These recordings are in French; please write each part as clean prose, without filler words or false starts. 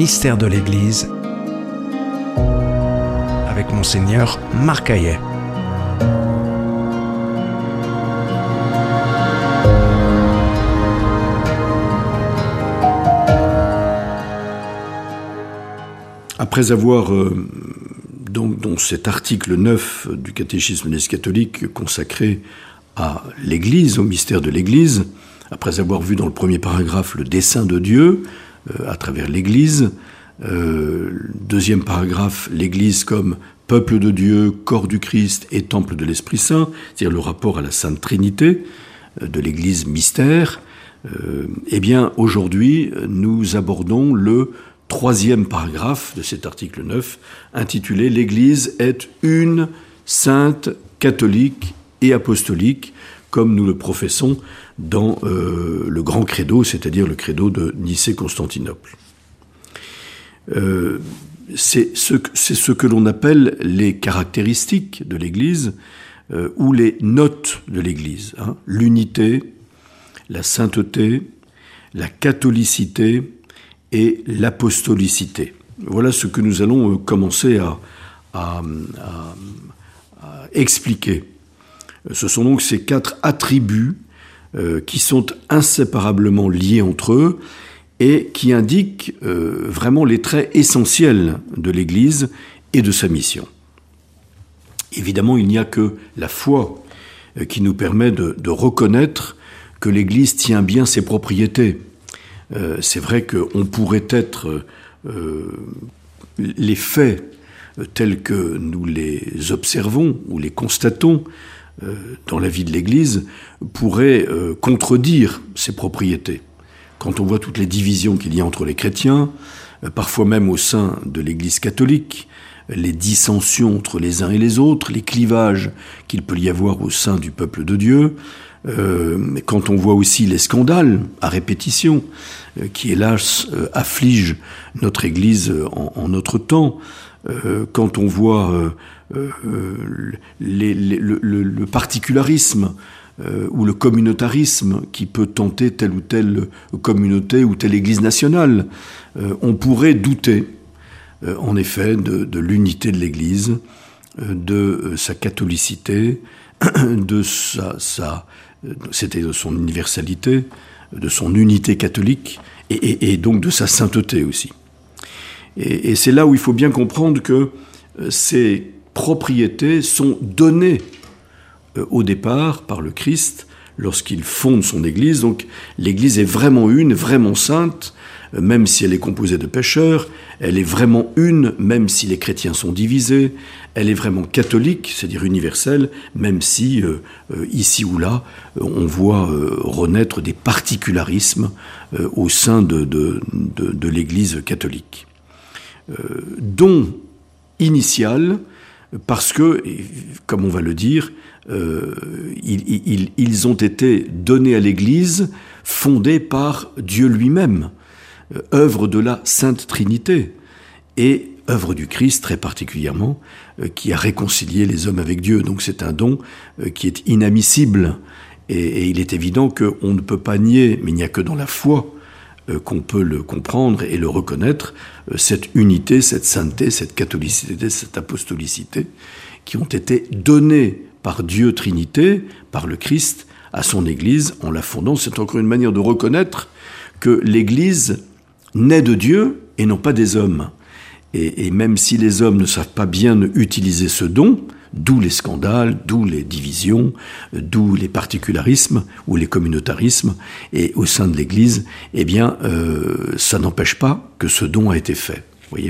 Mystères de l'Église avec Monseigneur Marc Hayet. Après avoir, dans cet article 9 du catéchisme des catholiques consacré à l'Église, au mystère de l'Église, après avoir vu dans le premier paragraphe le dessein de Dieu à travers l'Église, deuxième paragraphe, l'Église comme peuple de Dieu, corps du Christ et temple de l'Esprit Saint, c'est-à-dire le rapport à la Sainte Trinité de l'Église mystère, eh bien aujourd'hui nous abordons le troisième paragraphe de cet article 9, intitulé « L'Église est une, sainte, catholique et apostolique », comme nous le professons dans le grand credo, c'est-à-dire le credo de Nicée-Constantinople. C'est ce que l'on appelle les caractéristiques de l'Église ou les notes de l'Église. L'unité, la sainteté, la catholicité et l'apostolicité. Voilà ce que nous allons commencer à expliquer. Ce sont donc ces 4 attributs qui sont inséparablement liés entre eux et qui indiquent vraiment les traits essentiels de l'Église et de sa mission. Évidemment, il n'y a que la foi qui nous permet de reconnaître que l'Église tient bien ses propriétés. C'est vrai qu'on pourrait être les faits tels que nous les observons ou les constatons dans la vie de l'Église pourraient contredire ces propriétés. Quand on voit toutes les divisions qu'il y a entre les chrétiens, parfois même au sein de l'Église catholique, les dissensions entre les uns et les autres, les clivages qu'il peut y avoir au sein du peuple de Dieu, quand on voit aussi les scandales à répétition qui hélas affligent notre Église en notre temps, quand on voit le particularisme ou le communautarisme qui peut tenter telle ou telle communauté ou telle Église nationale, on pourrait douter en effet de l'unité de l'Église, de sa catholicité, de de son universalité, de son unité catholique et donc de sa sainteté aussi. Et c'est là où il faut bien comprendre que ces propriétés sont données au départ par le Christ lorsqu'il fonde son Église. Donc l'Église est vraiment une, vraiment sainte, même si elle est composée de pécheurs. Elle est vraiment une, même si les chrétiens sont divisés. Elle est vraiment catholique, c'est-à-dire universelle, même si, ici ou là, on voit renaître des particularismes au sein de l'Église catholique. Don initial, parce que, comme on va le dire, ils ont été donnés à l'Église, fondés par Dieu lui-même, œuvre de la Sainte Trinité, et œuvre du Christ très particulièrement, qui a réconcilié les hommes avec Dieu. Donc c'est un don qui est inadmissible, et il est évident qu'on ne peut pas nier, mais il n'y a que dans la foi qu'on peut le comprendre et le reconnaître, cette unité, cette sainteté, cette catholicité, cette apostolicité, qui ont été données par Dieu Trinité, par le Christ, à son Église, en la fondant. C'est encore une manière de reconnaître que l'Église naît de Dieu et non pas des hommes. Et même si les hommes ne savent pas bien utiliser ce don, d'où les scandales, d'où les divisions, d'où les particularismes ou les communautarismes, et au sein de l'Église, eh bien, ça n'empêche pas que ce don a été fait. Vous voyez ?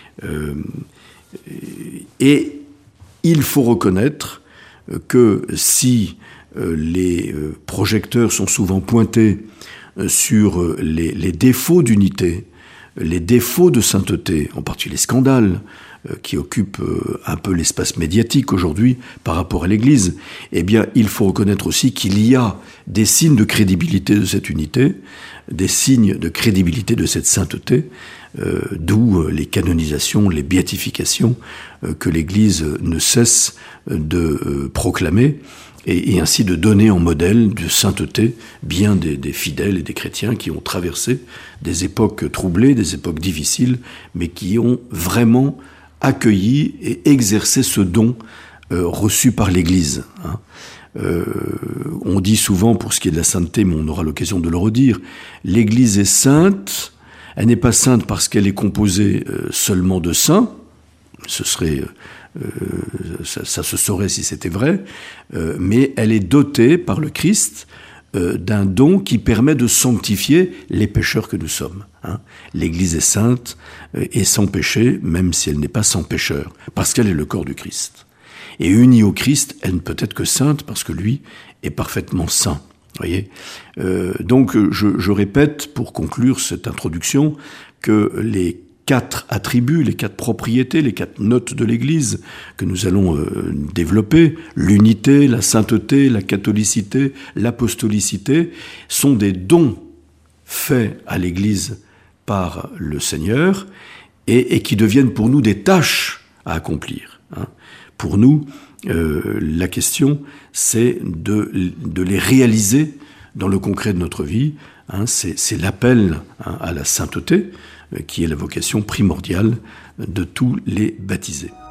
Et il faut reconnaître que si les projecteurs sont souvent pointés sur les défauts d'unité, les défauts de sainteté, en particulier les scandales qui occupent un peu l'espace médiatique aujourd'hui par rapport à l'Église, eh bien, il faut reconnaître aussi qu'il y a des signes de crédibilité de cette unité, des signes de crédibilité de cette sainteté, d'où les canonisations, les béatifications que l'Église ne cesse de proclamer, et ainsi de donner en modèle de sainteté bien des fidèles et des chrétiens qui ont traversé des époques troublées, des époques difficiles, mais qui ont vraiment accueilli et exercé ce don reçu par l'Église. On dit souvent, pour ce qui est de la sainteté, mais on aura l'occasion de le redire, l'Église est sainte. Elle n'est pas sainte parce qu'elle est composée seulement de saints. Ce serait, ça se saurait si c'était vrai, mais elle est dotée par le Christ d'un don qui permet de sanctifier les pécheurs que nous sommes. L'Église est sainte et sans péché, même si elle n'est pas sans pécheur, parce qu'elle est le corps du Christ. Et unie au Christ, elle ne peut être que sainte parce que lui est parfaitement saint. Voyez, donc je répète pour conclure cette introduction que les 4 attributs, les 4 propriétés, les 4 notes de l'Église que nous allons développer, l'unité, la sainteté, la catholicité, l'apostolicité, sont des dons faits à l'Église par le Seigneur et qui deviennent pour nous des tâches à accomplir. Pour nous, la question, c'est de les réaliser dans le concret de notre vie. C'est l'appel à la sainteté qui est la vocation primordiale de tous les baptisés.